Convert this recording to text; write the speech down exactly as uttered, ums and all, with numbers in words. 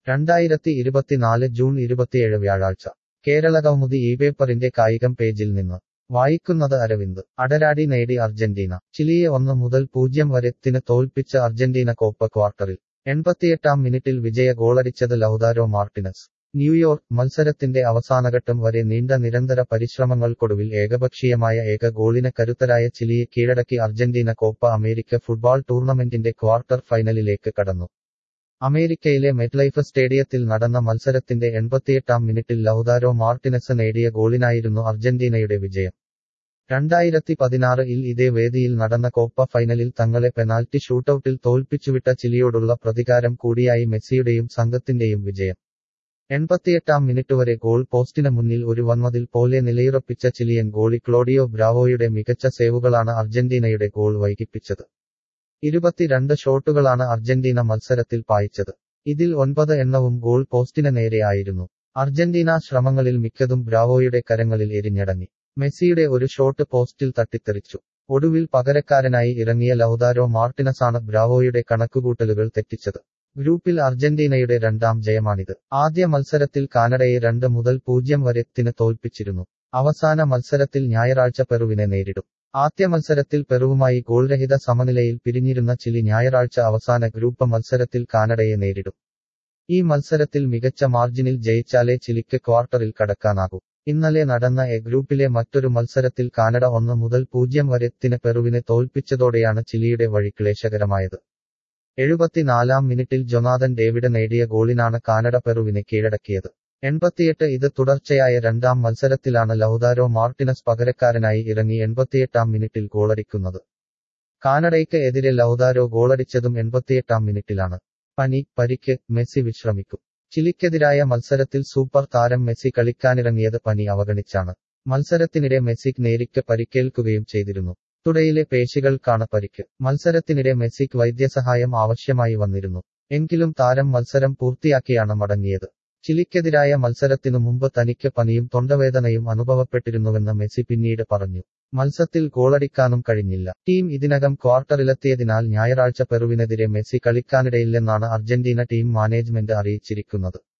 രണ്ടായിരത്തി ഇരുപത്തിനാല് ജൂൺ ഇരുപത്തിയേഴ് വ്യാഴാഴ്ച കേരളകൗമുദി ഈ പേപ്പറിന്റെ കായികം പേജിൽ നിന്ന് വായിക്കുന്നത് അരവിന്ദ് അടരാടി നേടി അർജന്റീന ചിലിയെ ഒന്ന് മുതൽ പൂജ്യം വരെത്തിന് തോൽപ്പിച്ച അർജന്റീന കോപ്പ ക്വാർട്ടറിൽ എൺപത്തിയെട്ടാം മിനിറ്റിൽ വിജയ ഗോളടിച്ചത് ലൗതാരോ മാർട്ടിനസ് ന്യൂയോർക്ക് മത്സരത്തിന്റെ അവസാനഘട്ടം വരെ നീണ്ട നിരന്തര പരിശ്രമങ്ങൾക്കൊടുവിൽ ഏകപക്ഷീയമായ ഏക ഗോളിന് കരുത്തരായ ചിലിയെ കീഴടക്കി അർജന്റീന കോപ്പ അമേരിക്ക ഫുട്ബോൾ ടൂർണമെന്റിന്റെ ക്വാർട്ടർ ഫൈനലിലേക്ക് കടന്നു അമേരിക്കയിലെ മെറ്റ്ലൈഫ് സ്റ്റേഡിയത്തിൽ നടന്ന മത്സരത്തിന്റെ എൺപത്തിയെട്ടാം മിനിറ്റിൽ ലൗതാരോ മാർട്ടിനസ് നേടിയ ഗോളിനായിരുന്നു അർജന്റീനയുടെ വിജയം രണ്ടായിരത്തി പതിനാറ് ഇൽ ഇതേ വേദിയിൽ നടന്ന കോപ്പ ഫൈനലിൽ തങ്ങളെ പെനാൽറ്റി ഷൂട്ടൌട്ടിൽ തോൽപ്പിച്ചുവിട്ട ചിലിയോടുള്ള പ്രതികാരം കൂടിയായി മെസ്സിയുടെയും സംഘത്തിന്റെയും വിജയം എൺപത്തിയെട്ടാം മിനിറ്റ് വരെ ഗോൾ പോസ്റ്റിന് മുന്നിൽ ഒരു വൻമതിൽ പോലെ നിലയുറപ്പിച്ച ചിലിയൻ ഗോളി ക്ലോഡിയോ ബ്രാവോയുടെ മികച്ച സേവുകളാണ് അർജന്റീനയുടെ ഗോൾ വൈകിപ്പിച്ചത് ഇരുപത്തിരണ്ട് ഷോട്ടുകളാണ് അർജന്റീന മത്സരത്തിൽ പായിച്ചത് ഇതിൽ ഒൻപത് എണ്ണവും ഗോൾ പോസ്റ്റിന് നേരെ ആയിരുന്നു അർജന്റീന ശ്രമങ്ങളിൽ മിക്കതും ബ്രാവോയുടെ കരങ്ങളിൽ എരിഞ്ഞടങ്ങി മെസ്സിയുടെ ഒരു ഷോട്ട് പോസ്റ്റിൽ തട്ടിത്തെറിച്ചു ഒടുവിൽ പകരക്കാരനായി ഇറങ്ങിയ ലൗതാരോ മാർട്ടിനസാണ് ബ്രാവോയുടെ കണക്കുകൂട്ടലുകൾ തെറ്റിച്ചത് ഗ്രൂപ്പിൽ അർജന്റീനയുടെ രണ്ടാം ജയമാണിത് ആദ്യ മത്സരത്തിൽ കാനഡയെ രണ്ട് മുതൽ പൂജ്യം വരെത്തിന് തോൽപ്പിച്ചിരുന്നു അവസാന മത്സരത്തിൽ ഞായറാഴ്ച പെറുവിനെ നേരിടും ആദ്യ മത്സരത്തിൽ പെറുവുമായി ഗോൾരഹിത സമനിലയിൽ പിരിഞ്ഞിരുന്ന ചിലി ഞായറാഴ്ച അവസാന ഗ്രൂപ്പ് മത്സരത്തിൽ കാനഡയെ നേരിടും ഈ മത്സരത്തിൽ മികച്ച മാർജിനിൽ ജയിച്ചാലേ ചിലിക്ക് ക്വാർട്ടറിൽ കടക്കാനാകൂ ഇന്നലെ നടന്ന എ ഗ്രൂപ്പിലെ മറ്റൊരു മത്സരത്തിൽ കാനഡ ഒന്ന് മുതൽ പൂജ്യം വരെത്തിന് പെറുവിനെ തോൽപ്പിച്ചതോടെയാണ് ചിലിയുടെ വഴി ക്ലേശകരമായത് എഴുപത്തിനാലാം മിനിറ്റിൽ ജൊനാഥൻ ഡേവിഡ് നേടിയ ഗോളിനാണ് കാനഡ പെറുവിനെ കീഴടക്കിയത് എൺപത്തിയെട്ട് ഇത് തുടർച്ചയായ രണ്ടാം മത്സരത്തിലാണ് ലൗതാരോ മാർട്ടിനസ് പകരക്കാരനായി ഇറങ്ങി എൺപത്തിയെട്ടാം മിനിറ്റിൽ ഗോളടിക്കുന്നത് കാനഡയ്ക്ക് എതിരെ ലൗതാരോ ഗോളടിച്ചതും എൺപത്തിയെട്ടാം മിനിറ്റിലാണ് പനി പരിക്ക് മെസ്സി വിശ്രമിക്കും ചിലിക്കെതിരായ മത്സരത്തിൽ സൂപ്പർ താരം മെസ്സി കളിക്കാനിറങ്ങിയത് പനി അവഗണിച്ചാണ് മത്സരത്തിനിടെ മെസ്സിക്ക് നേരിക്ക് പരിക്കേൽക്കുകയും ചെയ്തിരുന്നു തുടയിലെ പേശികൾക്കാണ് പരിക്ക് മത്സരത്തിനിടെ മെസ്സിക്ക് വൈദ്യസഹായം ആവശ്യമായി വന്നിരുന്നു എങ്കിലും താരം മത്സരം പൂർത്തിയാക്കിയാണ് മടങ്ങിയത് ചിലിക്കെതിരായ മത്സരത്തിനു മുമ്പ് തനിക്ക് പനിയും തൊണ്ടവേദനയും അനുഭവപ്പെട്ടിരുന്നുവെന്ന് മെസ്സി പിന്നീട് പറഞ്ഞു മത്സരത്തിൽ ഗോളടിക്കാനും കഴിഞ്ഞില്ല ടീം ഇതിനകം ക്വാർട്ടറിലെത്തിയതിനാൽ ഞായറാഴ്ച പെറുവിനെതിരെ മെസ്സി കളിക്കാനിടയില്ലെന്നാണ് അർജന്റീന ടീം മാനേജ്മെന്റ് അറിയിച്ചിരിക്കുന്നത്